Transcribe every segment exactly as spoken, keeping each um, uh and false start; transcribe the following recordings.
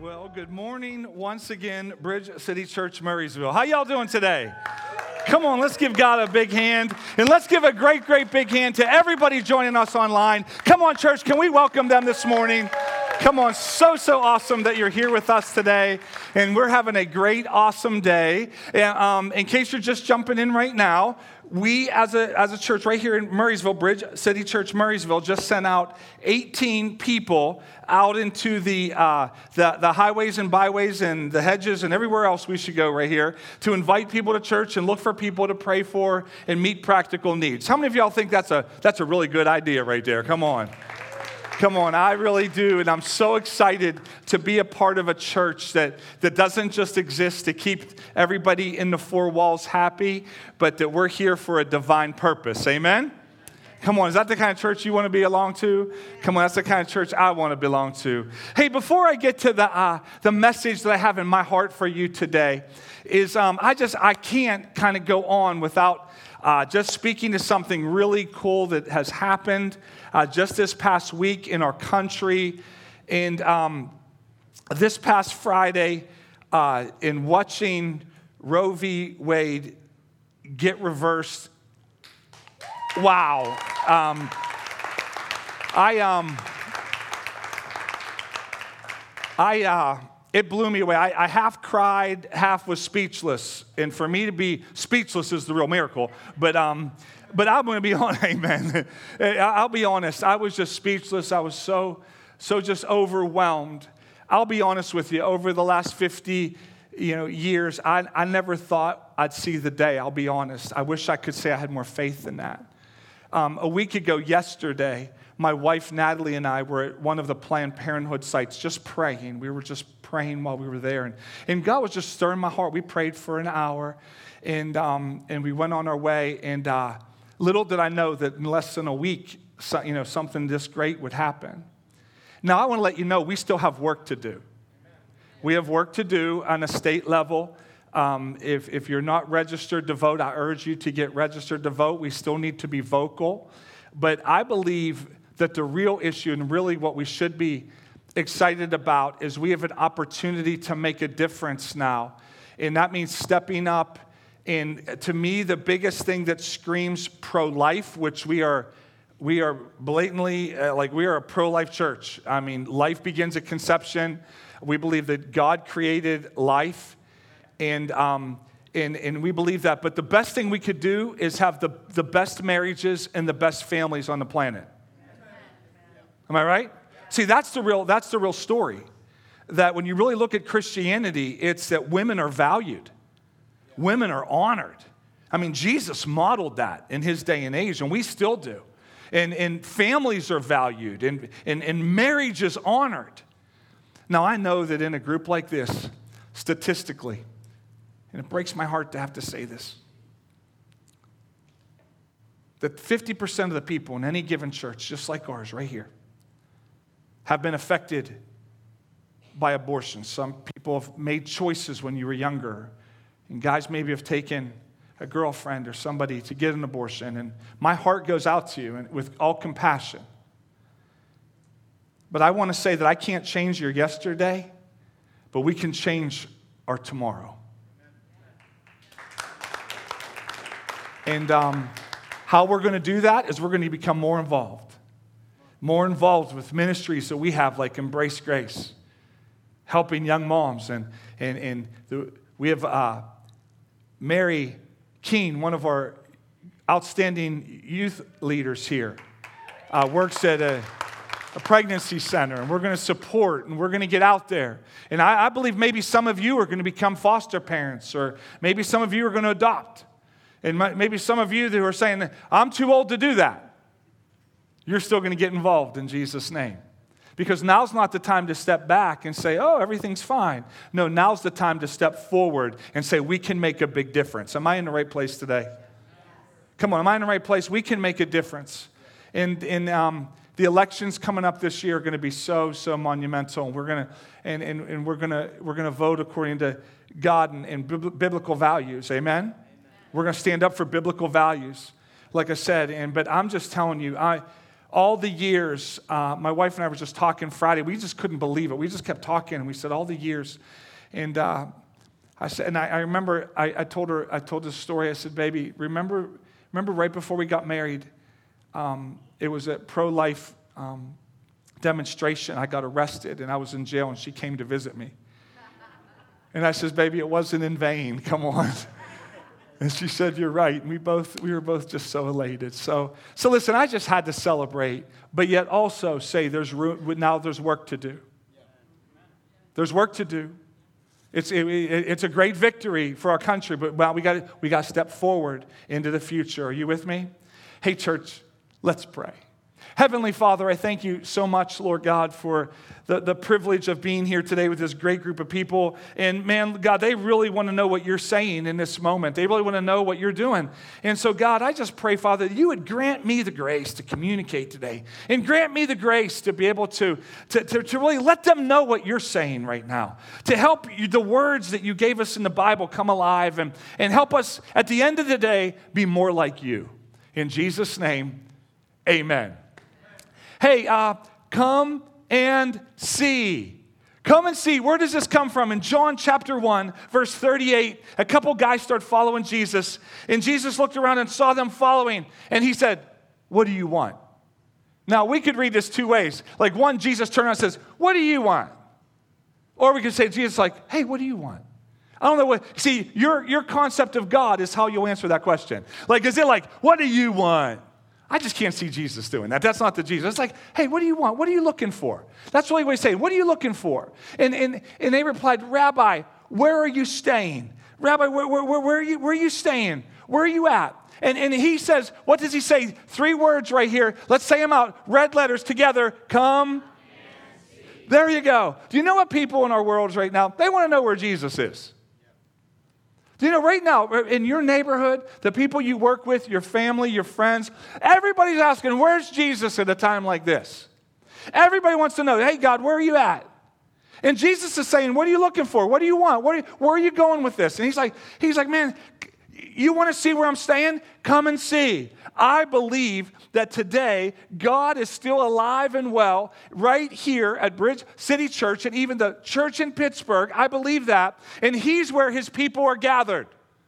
Well, good morning once again, Bridge City Church, Murraysville. How y'all doing today? Come on, let's give God a big hand. And let's give a great, great big hand to everybody joining us online. Come on, church, can we welcome them this morning? Come on, so, so awesome that you're here with us today. And we're having a great, awesome day. And, um, in case you're just jumping in right now, we as a as a church right here in Murraysville, Bridge City Church, Murraysville, just sent out eighteen people out into the, uh, the, the highways and byways and the hedges and everywhere else we should go right here to invite people to church and look for people to pray for and meet practical needs. How many of y'all think that's a that's a really good idea right there? Come on. Come on, I really do, and I'm so excited to be a part of a church that, that doesn't just exist to keep everybody in the four walls happy, but that we're here for a divine purpose. Amen? Come on, is that the kind of church you want to belong to? Come on, that's the kind of church I want to belong to. Hey, before I get to the uh, the message that I have in my heart for you today, is um, I just I can't kind of go on without uh, just speaking to something really cool that has happened uh, just this past week in our country, and um, this past Friday, uh, in watching Roe v. Wade get reversed. Wow. Um, I, um, I, uh, it blew me away. I, I half cried, half was speechless. And for me to be speechless is the real miracle. But, um, but I'm going to be honest, amen. I'll be honest. I was just speechless. I was so, so just overwhelmed. I'll be honest with you. Over the last fifty you know, years, I, I never thought I'd see the day. I'll be honest. I wish I could say I had more faith than that. Um, a week ago yesterday, my wife Natalie and I were at one of the Planned Parenthood sites just praying. We were just praying while we were there. And, and God was just stirring my heart. We prayed for an hour, and um, and we went on our way. And uh, little did I know that in less than a week, so, you know, something this great would happen. Now, I want to let you know we still have work to do. We have work to do on a state level. Um, if, if you're not registered to vote, I urge you to get registered to vote. We still need to be vocal. But I believe that the real issue, and really what we should be excited about, is we have an opportunity to make a difference now. And that means stepping up. And to me, the biggest thing that screams pro-life, which we are we are blatantly, uh, like we are a pro-life church. I mean, life begins at conception. We believe that God created life. And, um, and and we believe that. But the best thing we could do is have the, the best marriages and the best families on the planet. Am I right? See, that's the real that's the real story. That when you really look at Christianity, it's that women are valued. Women are honored. I mean, Jesus modeled that in his day and age, and we still do. And, and families are valued, and, and, and marriage is honored. Now, I know that in a group like this, statistically, and it breaks my heart to have to say this, that fifty percent of the people in any given church, just like ours right here, have been affected by abortion. Some people have made choices when you were younger, and guys maybe have taken a girlfriend or somebody to get an abortion, and my heart goes out to you and with all compassion. But I want to say that I can't change your yesterday, but we can change our tomorrow. And um, how we're going to do that is we're going to become more involved. More involved with ministries that we have, like Embrace Grace, helping young moms. And, and, and the, we have uh, Mary Keene, one of our outstanding youth leaders here, uh, works at a, a pregnancy center. And we're going to support, and we're going to get out there. And I, I believe maybe some of you are going to become foster parents, or maybe some of you are going to adopt. And maybe some of you who are saying, I'm too old to do that. You're still going to get involved in Jesus' name. Because now's not the time to step back and say, oh, everything's fine. No, now's the time to step forward and say, we can make a big difference. Am I in the right place today? Come on, am I in the right place? We can make a difference. And, and um, the elections coming up this year are going to be so, so monumental. And we're going to and, and, and we're going to we're going to vote according to God and, and biblical values. Amen? We're going to stand up for biblical values, like I said. And but I'm just telling you, I all the years, uh, my wife and I were just talking Friday. We just couldn't believe it. We just kept talking, and we said all the years. And uh, I said, and I, I remember I, I told her, I told this story. I said, baby, remember, remember right before we got married, um, it was a pro-life um, demonstration. I got arrested, and I was in jail, and she came to visit me. And I says, baby, it wasn't in vain. Come on. And she said, you're right. And we both, we were both just so elated. So, so listen, I just had to celebrate, but yet also say there's room, now there's work to do. There's work to do. It's, it, it's a great victory for our country, but well, we got we got to step forward into the future. Are you with me? Hey, church, let's pray. Heavenly Father, I thank you so much, Lord God, for the, the privilege of being here today with this great group of people. And man, God, they really want to know what you're saying in this moment. They really want to know what you're doing. And so, God, I just pray, Father, that you would grant me the grace to communicate today. And grant me the grace to be able to, to, to, to really let them know what you're saying right now. To help you, the words that you gave us in the Bible come alive. And, and help us, at the end of the day, be more like you. In Jesus' name, amen. Hey, uh, come and see. Come and see. Where does this come from? In John chapter one, verse thirty-eight, a couple guys start following Jesus. And Jesus looked around and saw them following. And he said, what do you want? Now, we could read this two ways. Like one, Jesus turned around and says, what do you want? Or we could say, Jesus like, hey, what do you want? I don't know what, see, your, your concept of God is how you'll answer that question. Like, is it like, what do you want? I just can't see Jesus doing that. That's not the Jesus. It's like, hey, what do you want? What are you looking for? That's really what he's saying. What are you looking for? And, and, and they replied, Rabbi, where are you staying? Rabbi, where, where, where, where, are, you, where are you staying? Where are you at? And, and he says, what does he say? Three words right here. Let's say them out. Red letters together. Come. There you go. Do you know what people in our world right now, they want to know where Jesus is. Do you know right now, in your neighborhood, the people you work with, your family, your friends, everybody's asking, where's Jesus at a time like this? Everybody wants to know, hey, God, where are you at? And Jesus is saying, what are you looking for? What do you want? What are you, where are you going with this? And he's like, he's like, man, you want to see where I'm staying? Come and see. I believe that today God is still alive and well right here at Bridge City Church and even the church in Pittsburgh. I believe that. And he's where his people are gathered.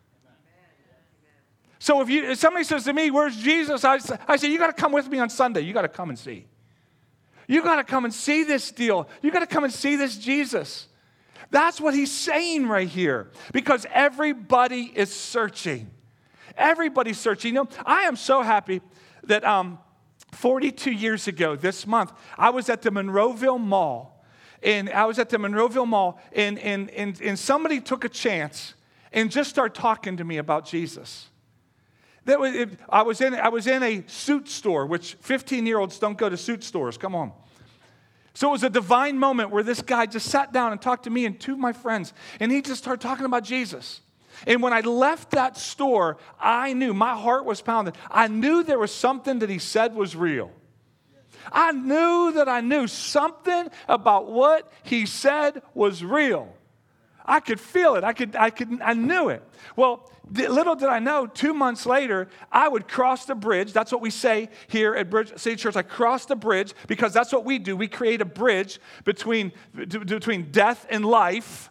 So if, you, if somebody says to me, where's Jesus? I, I say, you got to come with me on Sunday. You got to come and see. You got to come and see this deal. You got to come and see this Jesus. That's what he's saying right here. Because everybody is searching. Everybody's searching. You know, I am so happy that um, forty-two years ago this month, I was at the Monroeville Mall. And I was at the Monroeville Mall, and, and, and, and somebody took a chance and just started talking to me about Jesus. That was, it, I, was in, I was in a suit store, which fifteen-year-olds don't go to suit stores. Come on. So it was a divine moment where this guy just sat down and talked to me and two of my friends, and he just started talking about Jesus. And when I left that store, I knew, my heart was pounding. I knew there was something that he said was real. I knew that I knew something about what he said was real. I could feel it. I could, I could, I knew it. Well, little did I know, two months later, I would cross the bridge. That's what we say here at Bridge City Church. I crossed the bridge because that's what we do. We create a bridge between, between death and life.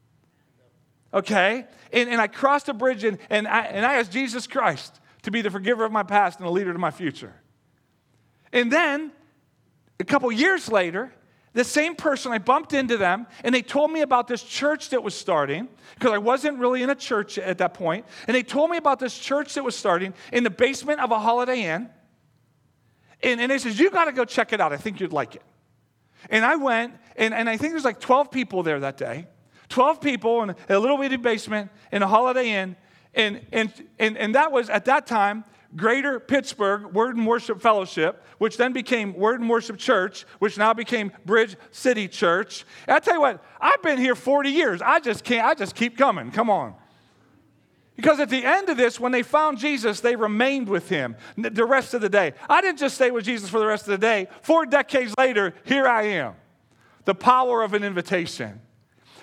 Okay? And, and I crossed the bridge and, and, I, and I asked Jesus Christ to be the forgiver of my past and the leader to my future. And then, a couple years later, the same person, I bumped into them, and they told me about this church that was starting, because I wasn't really in a church at that point, and they told me about this church that was starting in the basement of a Holiday Inn, and, and they said, you got to go check it out. I think you'd like it. And I went, and, and I think there's like twelve people there that day, twelve people in a little bitty basement in a Holiday Inn, and, and, and, and that was, at that time, Greater Pittsburgh Word and Worship Fellowship, which then became Word and Worship Church, which now became Bridge City Church. And I tell you what, I've been here forty years. I just can't, I just keep coming. Come on. Because at the end of this, when they found Jesus, they remained with him the rest of the day. I didn't just stay with Jesus for the rest of the day. Four decades later, here I am. The power of an invitation.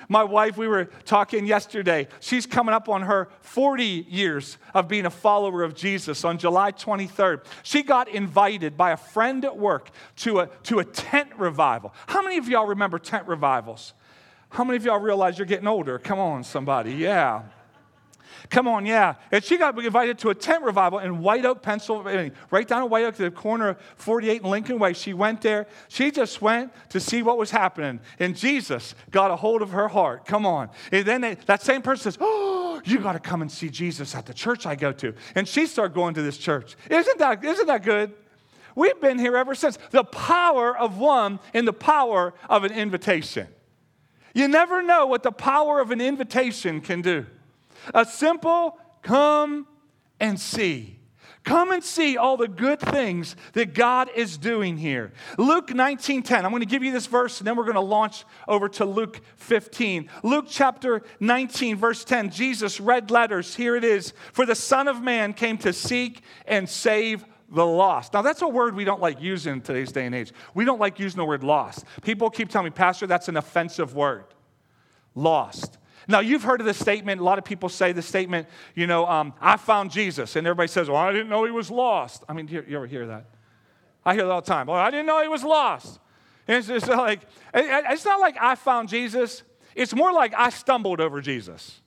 My wife, we were talking yesterday. She's coming up on her forty years of being a follower of Jesus on July twenty-third. She got invited by a friend at work to a, to a tent revival. How many of y'all remember tent revivals? How many of y'all realize you're getting older? Come on, somebody. Yeah. Come on, yeah. And she got invited to a tent revival in White Oak, Pennsylvania, right down in White Oak, to the corner of forty-eight and Lincoln Way. She went there. She just went to see what was happening. And Jesus got a hold of her heart. Come on. And then they, that same person says, oh, you got to come and see Jesus at the church I go to. And she started going to this church. Isn't that, isn't that good? We've been here ever since. The power of one and the power of an invitation. You never know what the power of an invitation can do. A simple come and see. Come and see all the good things that God is doing here. Luke nineteen ten. I'm going to give you this verse, and then we're going to launch over to Luke fifteen. Luke chapter nineteen, verse ten. Jesus, red letters, here it is. For the Son of Man came to seek and save the lost. Now, that's a word we don't like using in today's day and age. We don't like using the word lost. People keep telling me, Pastor, that's an offensive word. Lost. Now, you've heard of this statement. A lot of people say the statement, you know, um, I found Jesus. And everybody says, well, I didn't know he was lost. I mean, you, you ever hear that? I hear that all the time. Well, I didn't know he was lost. And it's just like, it's not like I found Jesus. It's more like I stumbled over Jesus.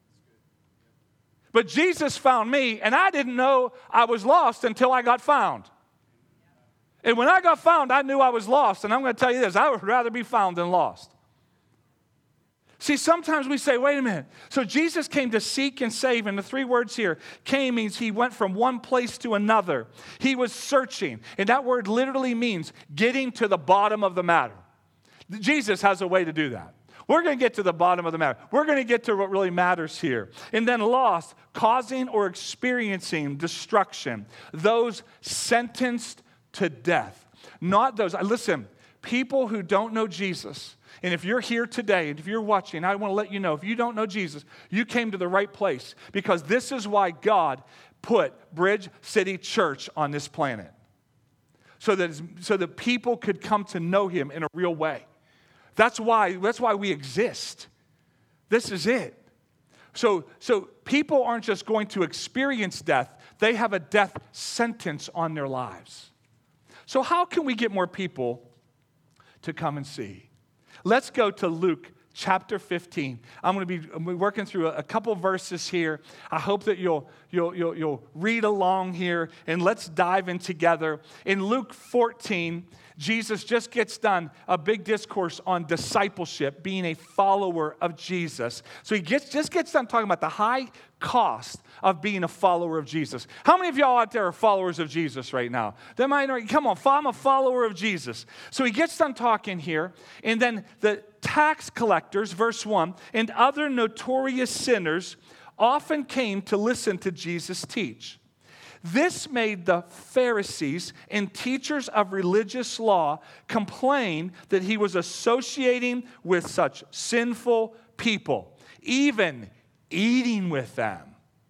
But Jesus found me, and I didn't know I was lost until I got found. And when I got found, I knew I was lost. And I'm going to tell you this, I would rather be found than lost. See, sometimes we say, wait a minute. So Jesus came to seek and save, and the three words here, came means he went from one place to another. He was searching, and that word literally means getting to the bottom of the matter. Jesus has a way to do that. We're going to get to the bottom of the matter. We're going to get to what really matters here. And then lost, causing or experiencing destruction. Those sentenced to death. Not those, listen, people who don't know Jesus. And if you're here today, and if you're watching, I want to let you know, if you don't know Jesus, you came to the right place. Because this is why God put Bridge City Church on this planet. So that, so that people could come to know him in a real way. That's why, that's why we exist. This is it. So, so people aren't just going to experience death. They have a death sentence on their lives. So how can we get more people to come and see? Let's go to Luke chapter fifteen. I'm going to be, I'm working through a, a couple verses here. I hope that you'll, you'll, you'll, you'll read along here, and let's dive in together. In Luke fourteen, Jesus just gets done a big discourse on discipleship, being a follower of Jesus. So he gets, just gets done talking about the high cost of being a follower of Jesus. How many of y'all out there are followers of Jesus right now? They might not, come on, I'm a follower of Jesus. So he gets done talking here, and then the tax collectors, verse one, and other notorious sinners often came to listen to Jesus teach. This made the Pharisees and teachers of religious law complain that he was associating with such sinful people, even eating with them.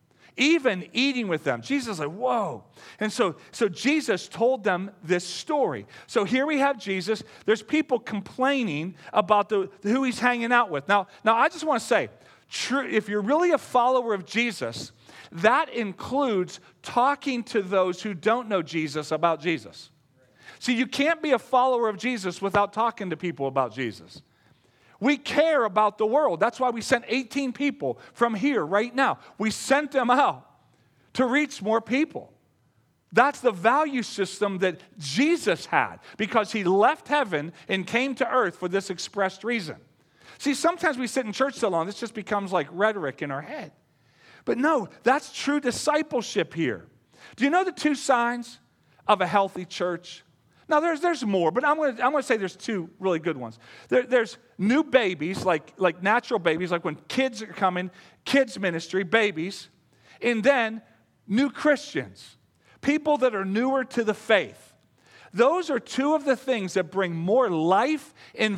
Even eating with them. Jesus is like, whoa. And so, so Jesus told them this story. So here we have Jesus. There's people complaining about the, who he's hanging out with. Now, now I just want to say, true, if you're really a follower of Jesus, that includes talking to those who don't know Jesus about Jesus. See, you can't be a follower of Jesus without talking to people about Jesus. We care about the world. That's why we sent eighteen people from here right now. We sent them out to reach more people. That's the value system that Jesus had because he left heaven and came to earth for this expressed reason. See, sometimes we sit in church so long, this just becomes like rhetoric in our head. But no, that's true discipleship here. Do you know the two signs of a healthy church? Now, there's there's more, but I'm going to I'm going to say there's two really good ones. There, there's new babies, like, like natural babies, like when kids are coming, kids ministry, babies, and then new Christians, people that are newer to the faith. Those are two of the things that bring more life and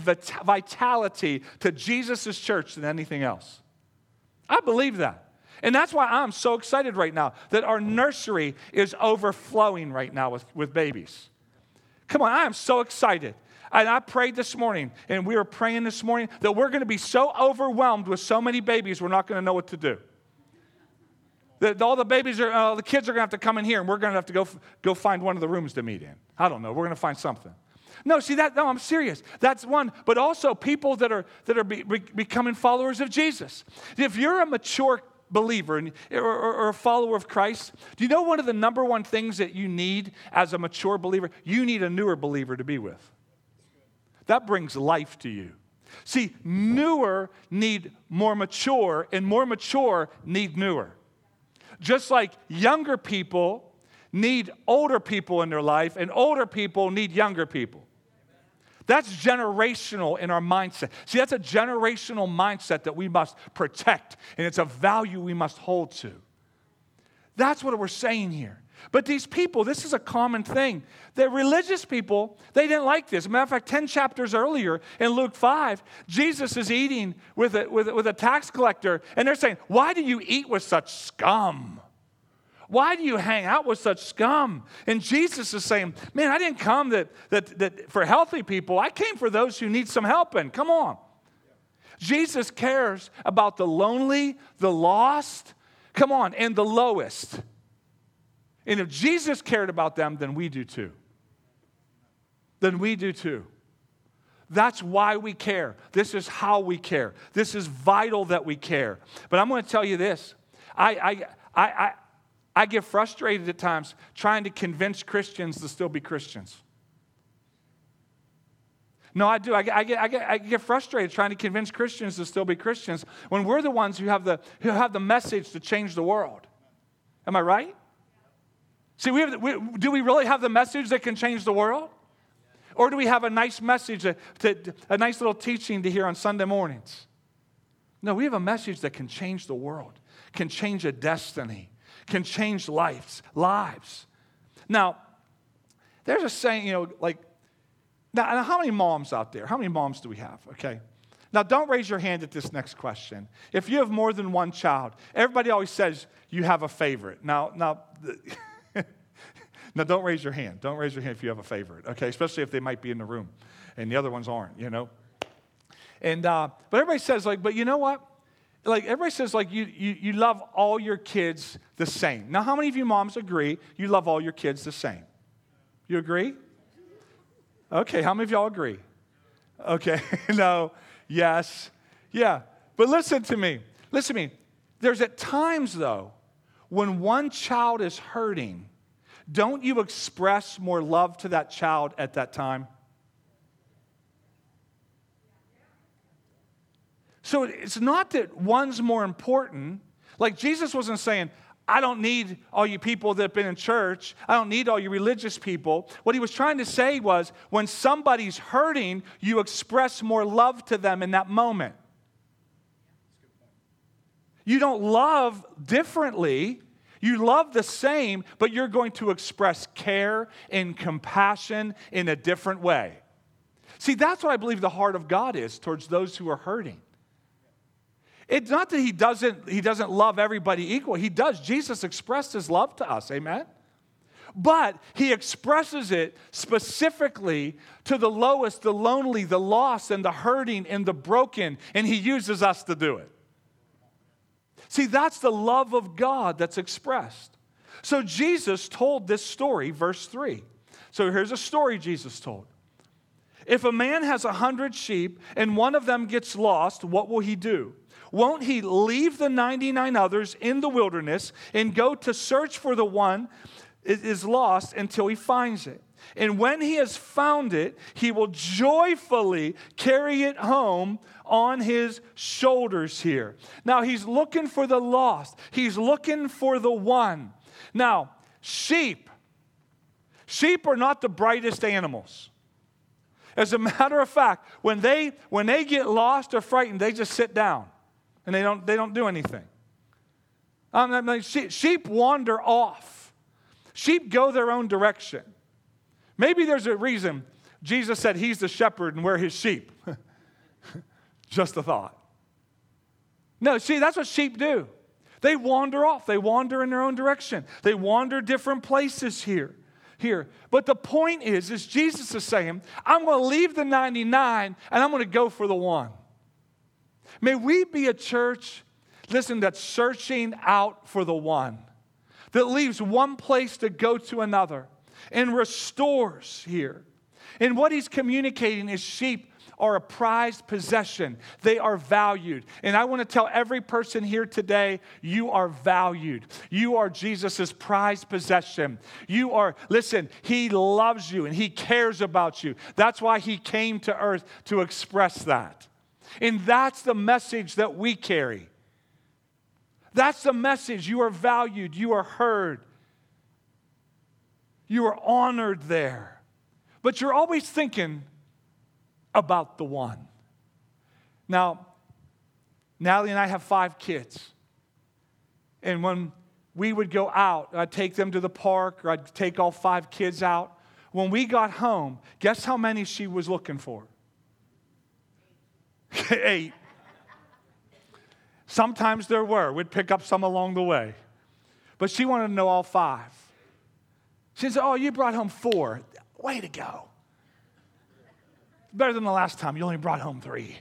vitality to Jesus' church than anything else. I believe that. And that's why I'm so excited right now that our nursery is overflowing right now with, with babies. Come on, I am so excited. And I prayed this morning, and we were praying this morning, that we're going to be so overwhelmed with so many babies, we're not going to know what to do. That all the babies are, uh, the kids are going to have to come in here, and we're going to have to go, go find one of the rooms to meet in. I don't know. We're going to find something. No, see that? No, I'm serious. That's one. But also people that are that are be, be, becoming followers of Jesus. If you're a mature believer and, or, or, or a follower of Christ, do you know one of the number one things that you need as a mature believer? You need a newer believer to be with. That brings life to you. See, newer need more mature, and more mature need newer. Just like younger people need older people in their life, and older people need younger people. That's generational in our mindset. See, that's a generational mindset that we must protect, and it's a value we must hold to. That's what we're saying here. But these people, this is a common thing. The religious people, they didn't like this. As a matter of fact, ten chapters earlier in Luke five, Jesus is eating with a, with a, with a tax collector, and they're saying, why do you eat with such scum? Why do you hang out with such scum? And Jesus is saying, man, I didn't come that, that, that for healthy people. I came for those who need some helping. Come on. Jesus cares about the lonely, the lost, come on, and the lowest. And if Jesus cared about them, then we do too. Then we do too. That's why we care. This is how we care. This is vital that we care. But I'm going to tell you this. I, I, I, I, I get frustrated at times trying to convince Christians to still be Christians. No, I do. I get, I get, I get, I get frustrated trying to convince Christians to still be Christians when we're the ones who have the, who have the message to change the world. Am I right? See, we have, we, do we really have the message that can change the world? Or do we have a nice message, to, to, a nice little teaching to hear on Sunday mornings? No, we have a message that can change the world, can change a destiny, can change lives, lives. Now, there's a saying, you know, like, now, now how many moms out there? How many moms do we have, okay? Now, don't raise your hand at this next question. If you have more than one child, everybody always says you have a favorite. Now, now... Now, don't raise your hand. Don't raise your hand if you have a favorite, okay? Especially if they might be in the room and the other ones aren't, you know? And, uh, but everybody says, like, but you know what? Like, everybody says, like, you, you, you love all your kids the same. Now, how many of you moms agree you love all your kids the same? You agree? Okay, how many of y'all agree? Okay, no, yes, yeah. But listen to me. Listen to me. There's at times, though, when one child is hurting, don't you express more love to that child at that time? So it's not that one's more important. Like Jesus wasn't saying, I don't need all you people that have been in church. I don't need all you religious people. What he was trying to say was, when somebody's hurting, you express more love to them in that moment. You don't love differently. You love the same, but you're going to express care and compassion in a different way. See, that's what I believe the heart of God is towards those who are hurting. It's not that he doesn't, he doesn't love everybody equal. He does. Jesus expressed his love to us. Amen? But he expresses it specifically to the lowest, the lonely, the lost, and the hurting, and the broken, and he uses us to do it. See, that's the love of God that's expressed. So Jesus told this story, verse three. So here's a story Jesus told. If a man has a hundred sheep and one of them gets lost, what will he do? Won't he leave the ninety-nine others in the wilderness and go to search for the one that is lost until he finds it? And when he has found it, he will joyfully carry it home on his shoulders here. Now, he's looking for the lost. He's looking for the one. Now, sheep. Sheep are not the brightest animals. As a matter of fact, when they when they get lost or frightened, they just sit down and they don't they don't do anything. Um, I mean, sheep, sheep wander off. Sheep go their own direction. Maybe there's a reason Jesus said he's the shepherd and we're his sheep. Just a thought. No, see, that's what sheep do. They wander off. They wander in their own direction. They wander different places here. here. But the point is, is Jesus is saying, I'm going to leave the ninety-nine and I'm going to go for the one. May we be a church, listen, that's searching out for the one, that leaves one place to go to another and restores here. And what he's communicating is sheep are a prized possession. They are valued. And I want to tell every person here today, you are valued. You are Jesus' prized possession. You are, listen, he loves you and he cares about you. That's why he came to earth to express that. And that's the message that we carry. That's the message. You are valued. You are heard. You are honored there. But you're always thinking about the one. Now, Natalie and I have five kids. And when we would go out, I'd take them to the park, or I'd take all five kids out. When we got home, guess how many she was looking for? Eight. Sometimes there were. We'd pick up some along the way. But she wanted to know all five. She said, oh, you brought home four. Way to go. Better than the last time. You only brought home three.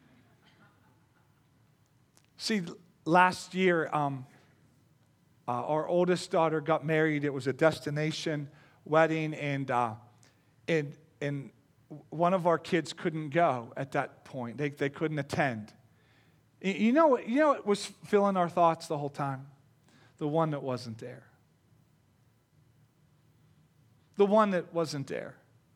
See, last year, um, uh, our oldest daughter got married. It was a destination wedding, and uh, and and one of our kids couldn't go at that point. They they couldn't attend. You know, you know what was filling our thoughts the whole time? The one that wasn't there. The one that wasn't there.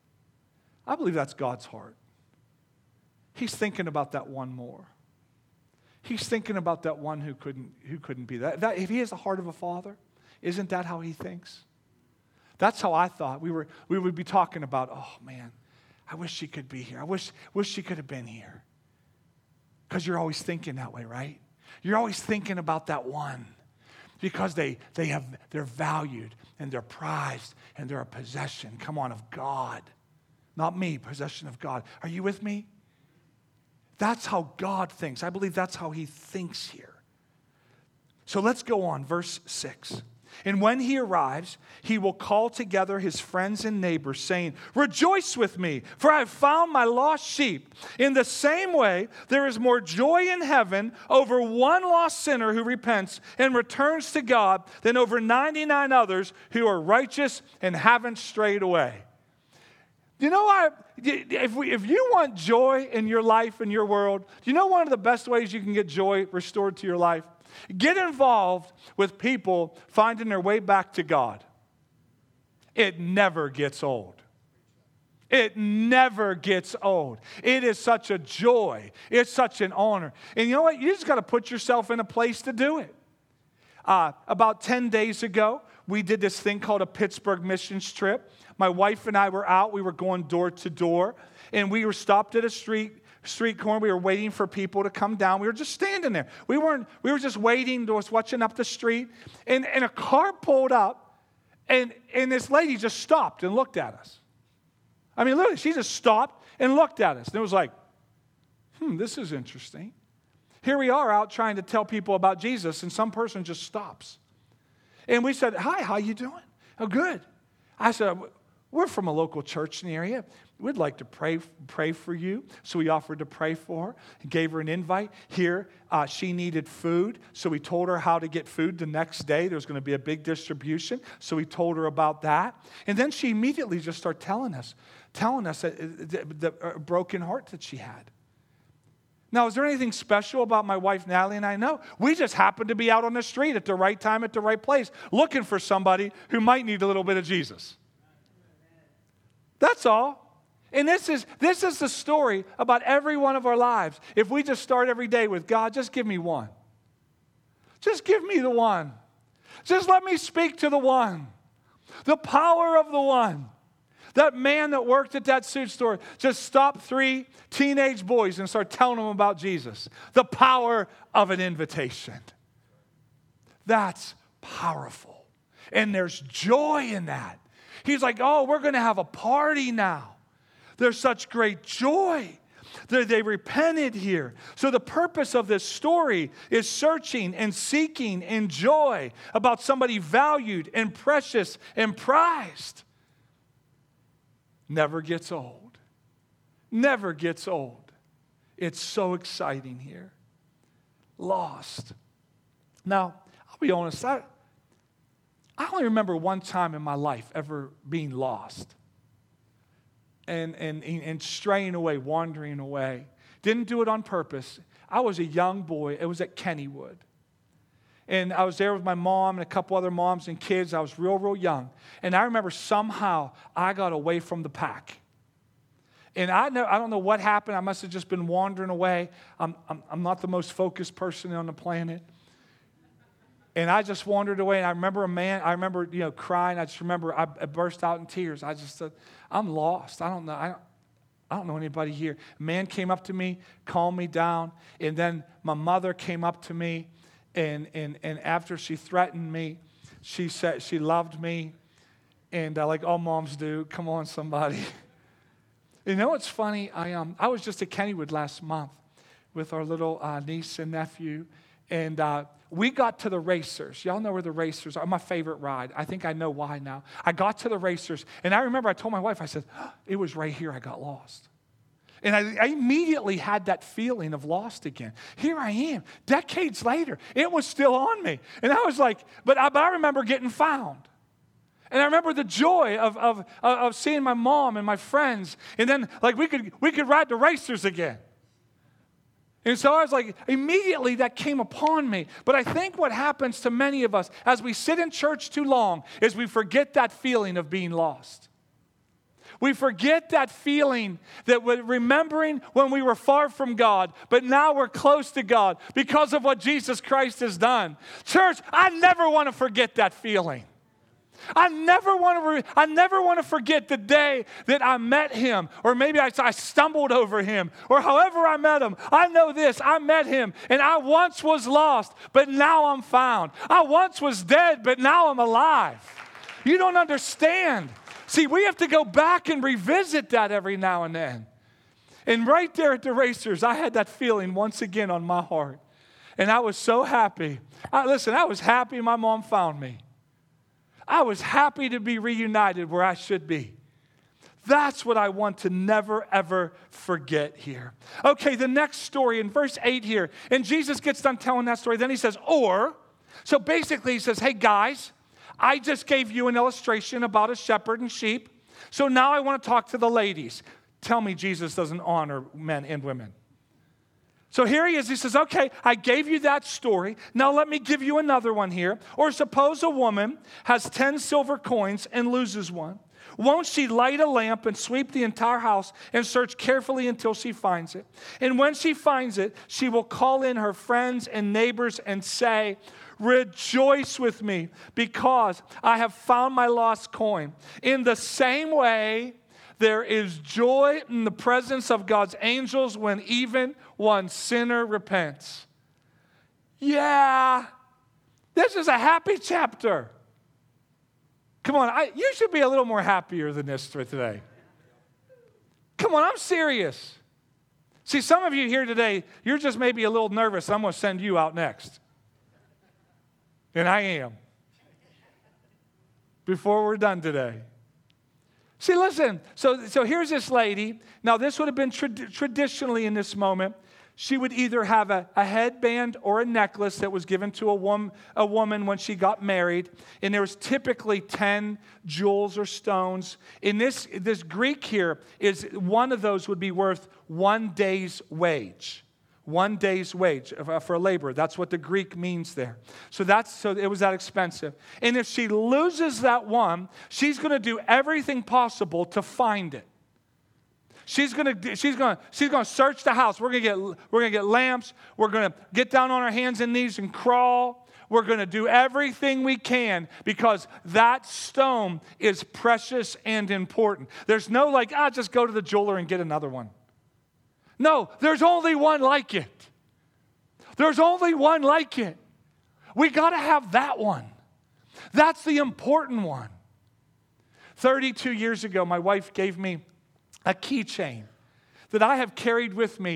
I believe that's God's heart. He's thinking about that one more. He's thinking about that one who couldn't, who couldn't be that. that. If he has the heart of a father, isn't that how he thinks? That's how I thought. We were, we would be talking about, oh man, I wish she could be here. I wish, wish she could have been here. Because you're always thinking that way, right? You're always thinking about that one. Because they, they have, they're valued and they're prized and they're a possession, come on, of God. Not me, possession of God. Are you with me? That's how God thinks. I believe that's how he thinks here. So let's go on, verse six. And when he arrives, he will call together his friends and neighbors, saying, rejoice with me, for I have found my lost sheep. In the same way, there is more joy in heaven over one lost sinner who repents and returns to God than over ninety-nine others who are righteous and haven't strayed away. You know what? If, we, if you want joy in your life, in your world, do you know one of the best ways you can get joy restored to your life? Get involved with people finding their way back to God. It never gets old. It never gets old. It is such a joy. It's such an honor. And you know what? You just got to put yourself in a place to do it. Uh, about ten days ago, we did this thing called a Pittsburgh missions trip. My wife and I were out. We were going door to door. And we were stopped at a street street corner. We were waiting for people to come down. We were just standing there. We weren't, we were just waiting, just watching up the street. And, and a car pulled up, and, and this lady just stopped and looked at us. I mean, literally, she just stopped and looked at us. And it was like, hmm, this is interesting. Here we are out trying to tell people about Jesus, and some person just stops. And we said, hi, how you doing? Oh, good. I said, we're from a local church in the area. We'd like to pray pray for you. So we offered to pray for her and gave her an invite. Here, uh, she needed food. So we told her how to get food the next day. There was going to be a big distribution. So we told her about that. And then she immediately just started telling us, telling us that, the, the uh, broken heart that she had. Now, is there anything special about my wife, Natalie, and I? No. We just happened to be out on the street at the right time, at the right place, looking for somebody who might need a little bit of Jesus. That's all. And this is, this is the story about every one of our lives. If we just start every day with, God, just give me one. Just give me the one. Just let me speak to the one. The power of the one. That man that worked at that suit store just stopped three teenage boys and started telling them about Jesus. The power of an invitation. That's powerful. And there's joy in that. He's like, oh, we're going to have a party now. There's such great joy. They, they repented here. So the purpose of this story is searching and seeking and joy about somebody valued and precious and prized. never gets old. Never gets old. It's so exciting here. Lost. Now, I'll be honest, I, I only remember one time in my life ever being lost and, and, and straying away, wandering away. Didn't do it on purpose. I was a young boy. It was at Kennywood. And I was there with my mom and a couple other moms and kids. I was real, real young. And I remember somehow I got away from the pack. And I know I don't know what happened. I must have just been wandering away. I'm, I'm, I'm not the most focused person on the planet. And I just wandered away. And I remember a man, I remember, you know, crying. I just remember I, I burst out in tears. I just said, I'm lost. I don't know. I don't, I don't know anybody here. A man came up to me, calmed me down. And then my mother came up to me. And, and, and after she threatened me, she said she loved me. And uh, like all moms do, come on, somebody. You know what's funny? I um I was just at Kennywood last month with our little uh, niece and nephew, and uh, we got to the racers. Y'all know where the racers are. My favorite ride. I think I know why now. I got to the racers, and I remember I told my wife, I said, oh, it was right here I got lost. And I, I immediately had that feeling of lost again. Here I am, decades later. It was still on me. And I was like, but I, but I remember getting found. And I remember the joy of, of, of seeing my mom and my friends. And then, like, we could, we could ride the racers again. And so I was like, immediately that came upon me. But I think what happens to many of us as we sit in church too long is we forget that feeling of being lost. We forget that feeling that we're remembering when we were far from God, but now we're close to God because of what Jesus Christ has done. Church, I never want to forget that feeling. I never want to. Re- I never want to forget the day that I met him, or maybe I, I stumbled over him, or however I met him. I know this: I met him, and I once was lost, but now I'm found. I once was dead, but now I'm alive. You don't understand. See, we have to go back and revisit that every now and then. And right there at the racers, I had that feeling once again on my heart, and I was so happy. I, listen, I was happy my mom found me. I was happy to be reunited where I should be. That's what I want to never, ever forget here. Okay, the next story in verse eight here. And Jesus gets done telling that story. Then he says, or. So basically he says, hey guys, I just gave you an illustration about a shepherd and sheep. So now I want to talk to the ladies. Tell me Jesus doesn't honor men and women. So here he is. He says, okay, I gave you that story. Now let me give you another one here. Or suppose a woman has ten silver coins and loses one. Won't she light a lamp and sweep the entire house and search carefully until she finds it? And when she finds it, she will call in her friends and neighbors and say, rejoice with me because I have found my lost coin. In the same way, there is joy in the presence of God's angels when even one sinner repents. Yeah, this is a happy chapter. Come on, I, you should be a little more happier than this for today. Come on, I'm serious. See, some of you here today, you're just maybe a little nervous. I'm going to send you out next. And I am. Before we're done today. See, listen, so, so here's this lady. Now, this would have been tra- traditionally in this moment. She would either have a, a headband or a necklace that was given to a, wom- a woman when she got married. And there was typically ten jewels or stones. In this, this Greek here, is one of those would be worth one day's wage. One day's wage for a laborer. That's what the Greek means there. So that's so it was that expensive. And if she loses that one, she's going to do everything possible to find it. She's going to she's going to she's going to search the house. We're going to get we're going to get lamps. We're going to get down on our hands and knees and crawl. We're going to do everything we can because that stone is precious and important. There's no like, ah, just go to the jeweler and get another one. No, there's only one like it. There's only one like it. We got to have that one. That's the important one. thirty-two years ago, my wife gave me a keychain that I have carried with me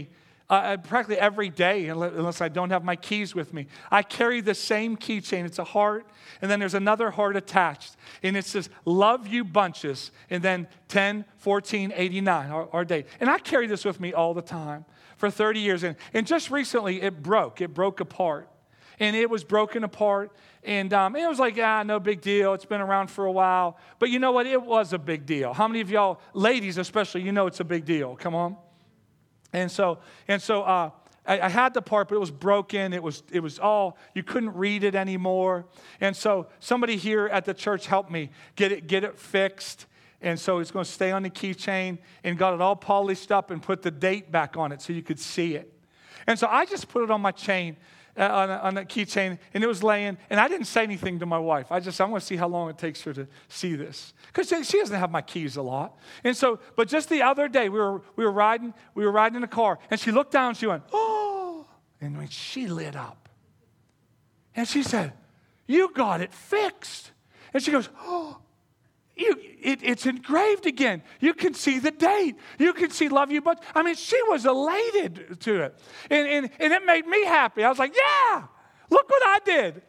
uh, practically every day, unless I don't have my keys with me. I carry the same keychain. It's a heart, and then there's another heart attached. And it says, love you bunches, and then ten, fourteen, eighty-nine, our, our date. And I carry this with me all the time for thirty years. And, and just recently, it broke. It broke apart. And it was broken apart. And um, it was like, ah, no big deal. It's been around for a while. But you know what? It was a big deal. How many of y'all, ladies especially, you know it's a big deal? Come on. And so, and so uh, I, I had the part, but it was broken. It was, it was all, you couldn't read it anymore. And so somebody here at the church helped me get it, get it fixed. And so it's going to stay on the keychain, and got it all polished up and put the date back on it so you could see it. And so I just put it on my chain. Uh, on, a, on a keychain, and it was laying, and I didn't say anything to my wife. I just, I want to see how long it takes her to see this. Because she, she doesn't have my keys a lot. And so, but just the other day, we were we were riding, we were riding in a car, and she looked down, and she went, oh, and when she lit up. And she said, you got it fixed. And she goes, oh, You, it, it's engraved again. You can see the date. You can see love you, but I mean, she was elated to it. And, and, and it made me happy. I was like, yeah, look what I did.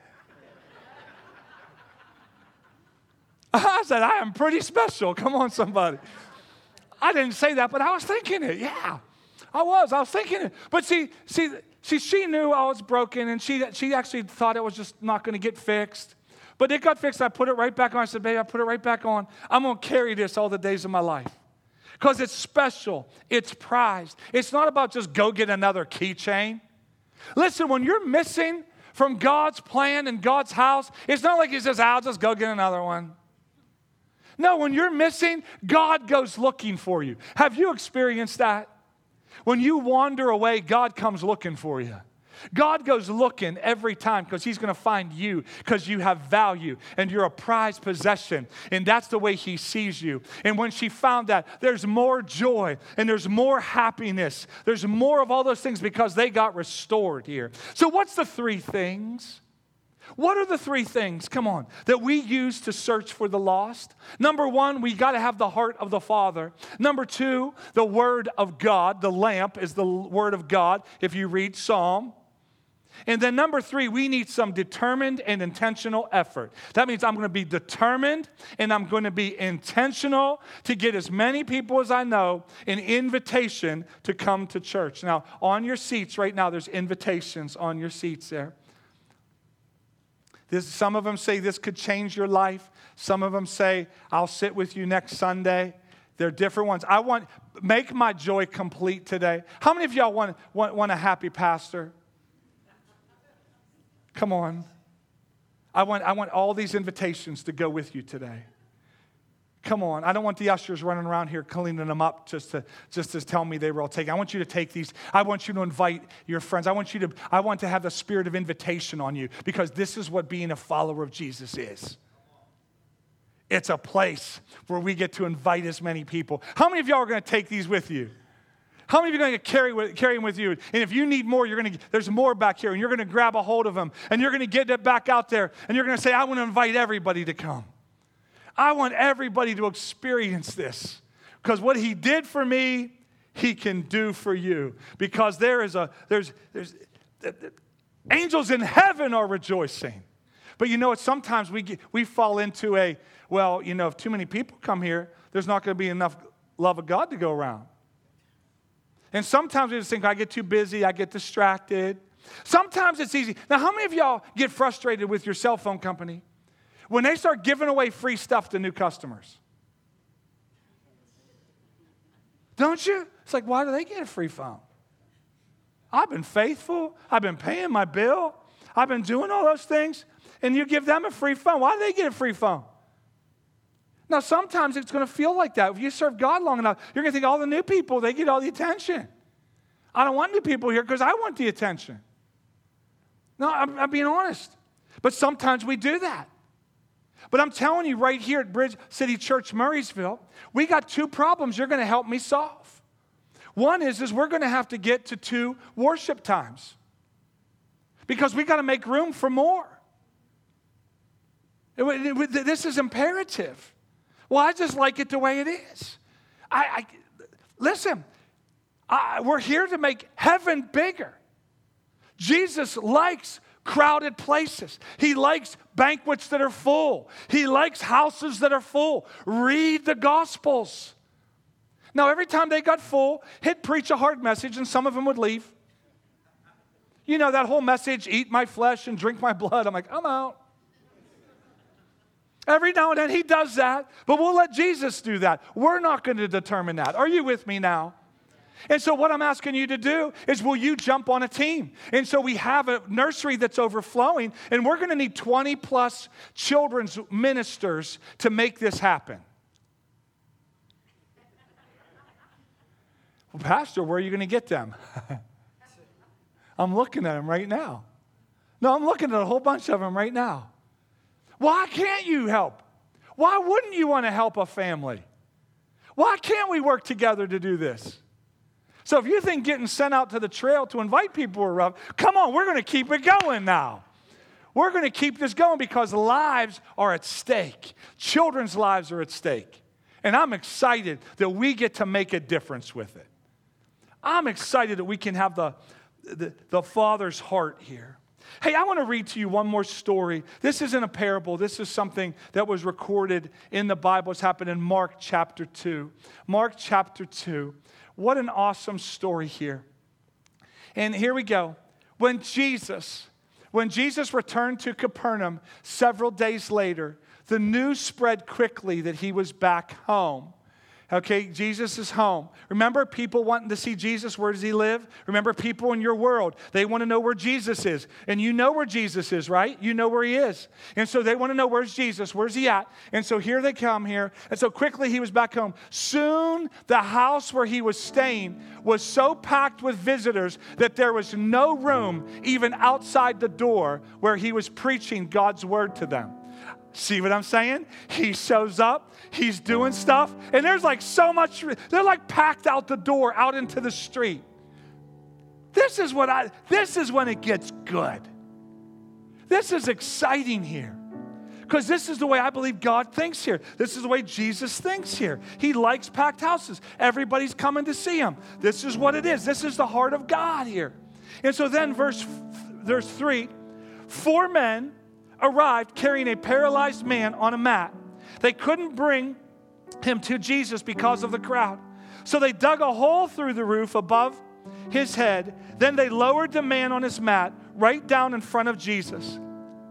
I said, I am pretty special. Come on, somebody. I didn't say that, but I was thinking it. Yeah, I was. I was thinking it. But see, see, see she knew I was broken, and she, she actually thought it was just not going to get fixed. But it got fixed. I put it right back on. I said, baby, I put it right back on. I'm going to carry this all the days of my life. Because it's special. It's prized. It's not about just go get another keychain. Listen, when you're missing from God's plan and God's house, it's not like he says, I'll just go get another one. No, when you're missing, God goes looking for you. Have you experienced that? When you wander away, God comes looking for you. God goes looking every time because he's going to find you because you have value and you're a prized possession. And that's the way he sees you. And when she found that, there's more joy and there's more happiness. There's more of all those things because they got restored here. So what's the three things? What are the three things, come on, that we use to search for the lost? Number one, we got to have the heart of the Father. Number two, the Word of God. The lamp is the Word of God if you read Psalm. And then number three, we need some determined and intentional effort. That means I'm going to be determined and I'm going to be intentional to get as many people as I know an invitation to come to church. Now, on your seats right now, there's invitations on your seats there. This, some of them say this could change your life. Some of them say, I'll sit with you next Sunday. They're different ones. I want, make my joy complete today. How many of y'all want, want, want a happy pastor? Come on. I want, I want all these invitations to go with you today. Come on. I don't want the ushers running around here cleaning them up just to, just to tell me they were all taken. I want you to take these. I want you to invite your friends. I want you to, I want to have the spirit of invitation on you because this is what being a follower of Jesus is. It's a place where we get to invite as many people. How many of y'all are going to take these with you? How many of you are going to carry, with, carry them with you? And if you need more, you're going to, there's more back here, and you're going to grab a hold of them, and you're going to get it back out there, and you're going to say, I want to invite everybody to come. I want everybody to experience this, because what he did for me, he can do for you. Because there is a, there's, there's, angels in heaven are rejoicing. But you know what, sometimes we get, we fall into a, well, you know, if too many people come here, there's not going to be enough love of God to go around. And sometimes we just think, I get too busy, I get distracted. Sometimes it's easy. Now, how many of y'all get frustrated with your cell phone company when they start giving away free stuff to new customers? Don't you? It's like, why do they get a free phone? I've been faithful. I've been paying my bill. I've been doing all those things. And you give them a free phone. Why do they get a free phone? Now, sometimes it's going to feel like that. If you serve God long enough, you're going to think all the new people, they get all the attention. I don't want new people here because I want the attention. No, I'm, I'm being honest. But sometimes we do that. But I'm telling you right here at Bridge City Church, Murraysville, we got two problems you're going to help me solve. One is, is we're going to have to get to two worship times because we got to make room for more. It, it, it, this is imperative. Well, I just like it the way it is. I, I listen, I, we're here to make heaven bigger. Jesus likes crowded places. He likes banquets that are full. He likes houses that are full. Read the Gospels. Now, every time they got full, he'd preach a hard message and some of them would leave. You know, that whole message, eat my flesh and drink my blood. I'm like, I'm out. Every now and then he does that, but we'll let Jesus do that. We're not going to determine that. Are you with me now? And so what I'm asking you to do is, will you jump on a team? And so we have a nursery that's overflowing, and we're going to need twenty plus children's ministers to make this happen. Well, Pastor, where are you going to get them? I'm looking at them right now. No, I'm looking at a whole bunch of them right now. Why can't you help? Why wouldn't you want to help a family? Why can't we work together to do this? So if you think getting sent out to the trail to invite people are rough, come on, we're going to keep it going now. We're going to keep this going because lives are at stake. Children's lives are at stake. And I'm excited that we get to make a difference with it. I'm excited that we can have the, the, the Father's heart here. Hey, I want to read to you one more story. This isn't a parable. This is something that was recorded in the Bible. It's happened in Mark chapter two. Mark chapter two. What an awesome story here. And here we go. When Jesus, when Jesus returned to Capernaum several days later, the news spread quickly that he was back home. Okay, Jesus is home. Remember people wanting to see Jesus, where does he live? Remember people in your world, they want to know where Jesus is. And you know where Jesus is, right? You know where he is. And so they want to know, where's Jesus? Where's he at? And so here they come here. And so quickly he was back home. Soon the house where he was staying was so packed with visitors that there was no room even outside the door where he was preaching God's word to them. See what I'm saying? He shows up, he's doing stuff, and there's like so much, they're like packed out the door, out into the street. This is what I, this is when it gets good. This is exciting here. Because this is the way I believe God thinks here. This is the way Jesus thinks here. He likes packed houses. Everybody's coming to see him. This is what it is. This is the heart of God here. And so then verse, verse three, four men arrived carrying a paralyzed man on a mat. They couldn't bring him to Jesus because of the crowd. So they dug a hole through the roof above his head. Then they lowered the man on his mat right down in front of Jesus.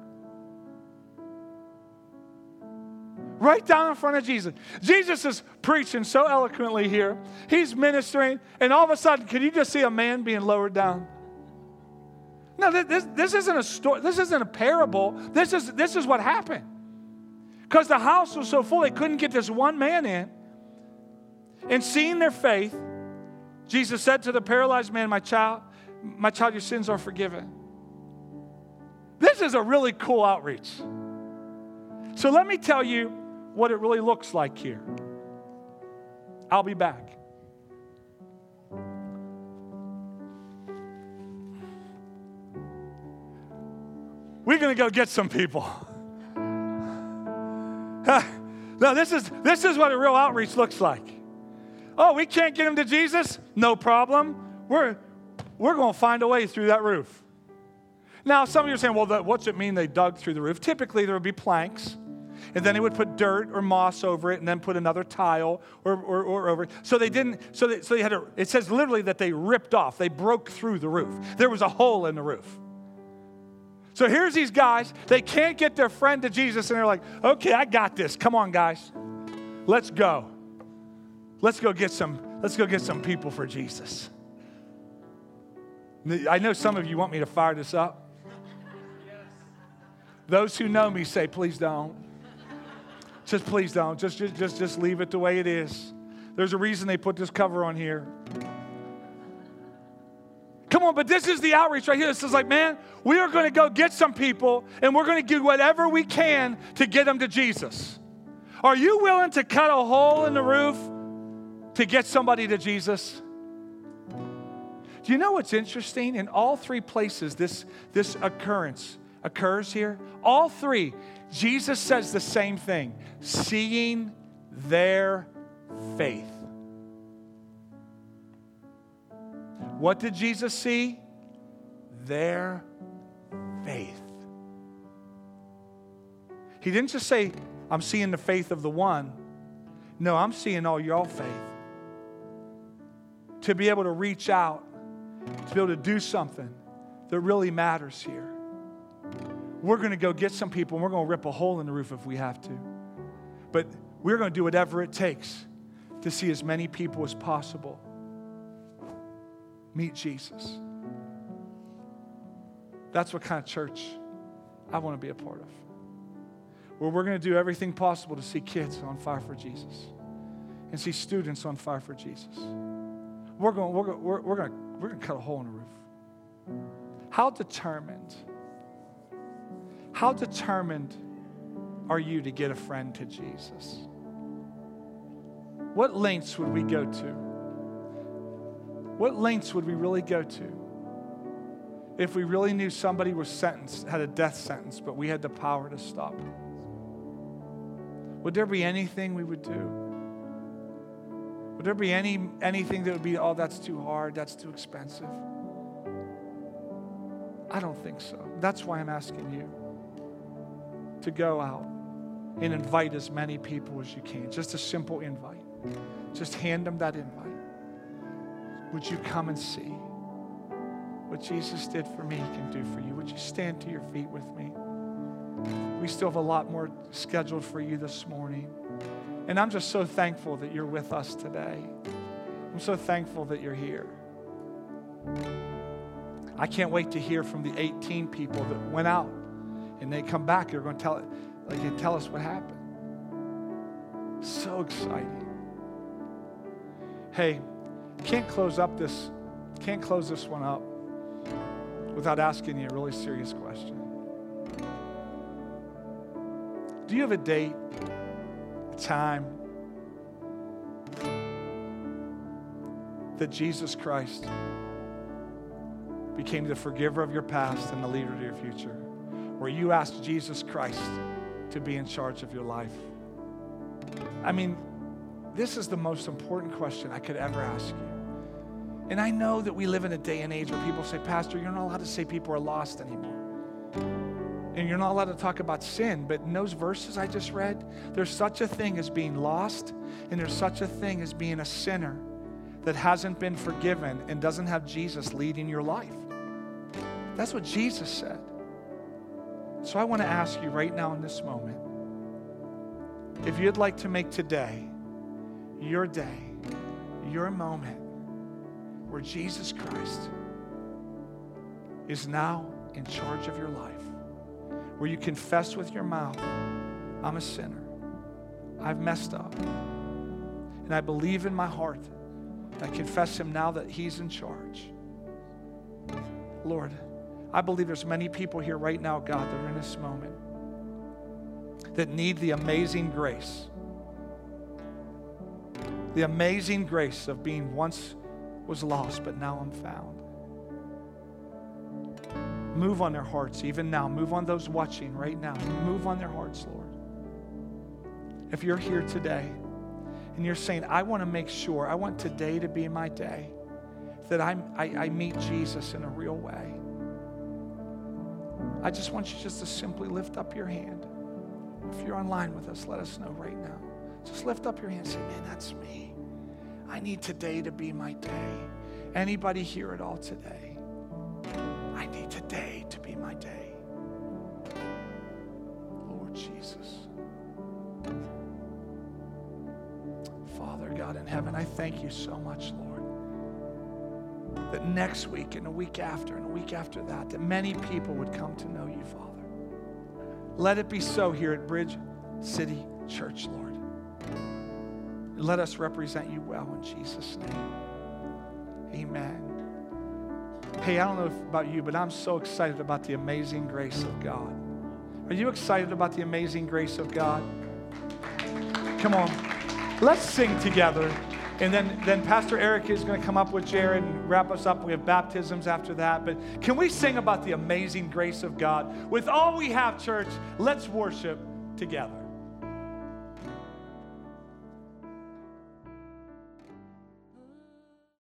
Right down in front of Jesus. Jesus is preaching so eloquently here. He's ministering, and all of a sudden, can you just see a man being lowered down? No, this, this isn't a story. This isn't a parable. This is, this is what happened. Because the house was so full, they couldn't get this one man in. And seeing their faith, Jesus said to the paralyzed man, my child, my child, your sins are forgiven. This is a really cool outreach. So let me tell you what it really looks like here. I'll be back. We're going to go get some people. No, this is, this is what a real outreach looks like. Oh, we can't get them to Jesus? No problem. We're, we're going to find a way through that roof. Now, some of you are saying, well, that, what's it mean they dug through the roof? Typically, there would be planks, and then they would put dirt or moss over it, and then put another tile or, or, or over it. So they didn't, so they, so they had to, it says literally that they ripped off. They broke through the roof. There was a hole in the roof. So here's these guys. They can't get their friend to Jesus, and they're like, okay, I got this. Come on, guys. Let's go. Let's go get some, let's go get some people for Jesus. I know some of you want me to fire this up. Those who know me say, please don't. Just please don't. Just, just, just, just leave it the way it is. There's a reason they put this cover on here. Come on, but this is the outreach right here. This is like, man, we are going to go get some people, and we're going to do whatever we can to get them to Jesus. Are you willing to cut a hole in the roof to get somebody to Jesus? Do you know what's interesting? In all three places this, this occurrence occurs here, all three, Jesus says the same thing, seeing their faith. What did Jesus see? Their faith. He didn't just say, I'm seeing the faith of the one. No, I'm seeing all your faith. To be able to reach out, to be able to do something that really matters here. We're going to go get some people and we're going to rip a hole in the roof if we have to. But we're going to do whatever it takes to see as many people as possible meet Jesus. That's what kind of church I want to be a part of. Where we're going to do everything possible to see kids on fire for Jesus and see students on fire for Jesus. We're going, we're going, we're, we're going, to, we're going to cut a hole in the roof. How determined, how determined are you to get a friend to Jesus? What lengths would we go to? What lengths would we really go to if we really knew somebody was sentenced, had a death sentence, but we had the power to stop it? Would there be anything we would do? Would there be any anything that would be, oh, that's too hard, that's too expensive? I don't think so. That's why I'm asking you to go out and invite as many people as you can. Just a simple invite. Just hand them that invite. Would you come and see what Jesus did for me, he can do for you? Would you stand to your feet with me? We still have a lot more scheduled for you this morning. And I'm just so thankful that you're with us today. I'm so thankful that you're here. I can't wait to hear from the eighteen people that went out and they come back. They're going to tell it, like, and tell us what happened. So exciting. Hey, can't close up this, can't close this one up without asking you a really serious question. Do you have a date, a time that Jesus Christ became the forgiver of your past and the leader of your future, where you asked Jesus Christ to be in charge of your life? I mean, this is the most important question I could ever ask you. And I know that we live in a day and age where people say, Pastor, you're not allowed to say people are lost anymore. And you're not allowed to talk about sin. But in those verses I just read, there's such a thing as being lost, and there's such a thing as being a sinner that hasn't been forgiven and doesn't have Jesus leading your life. That's what Jesus said. So I want to ask you right now in this moment, if you'd like to make today your day, your moment, where Jesus Christ is now in charge of your life, where you confess with your mouth, I'm a sinner, I've messed up, and I believe in my heart, I confess him now that he's in charge. Lord, I believe there's many people here right now, God, that are in this moment that need the amazing grace, the amazing grace of being once was lost, but now I'm found. Move on their hearts even now. Move on those watching right now. Move on their hearts, Lord. If you're here today and you're saying, I want to make sure, I want today to be my day that I'm, I, I meet Jesus in a real way, I just want you just to simply lift up your hand. If you're online with us, let us know right now. Just lift up your hand and say, man, that's me. I need today to be my day. Anybody here at all today? I need today to be my day. Lord Jesus. Father God in heaven, I thank you so much, Lord, that next week and a week after and a week after that, that many people would come to know you, Father. Let it be so here at Bridge City Church, Lord. Let us represent you well in Jesus' name. Amen. Hey, I don't know if about you, but I'm so excited about the amazing grace of God. Are you excited about the amazing grace of God? Come on. Let's sing together. And then, then Pastor Eric is going to come up with Jared and wrap us up. We have baptisms after that. But can we sing about the amazing grace of God? With all we have, church, let's worship together.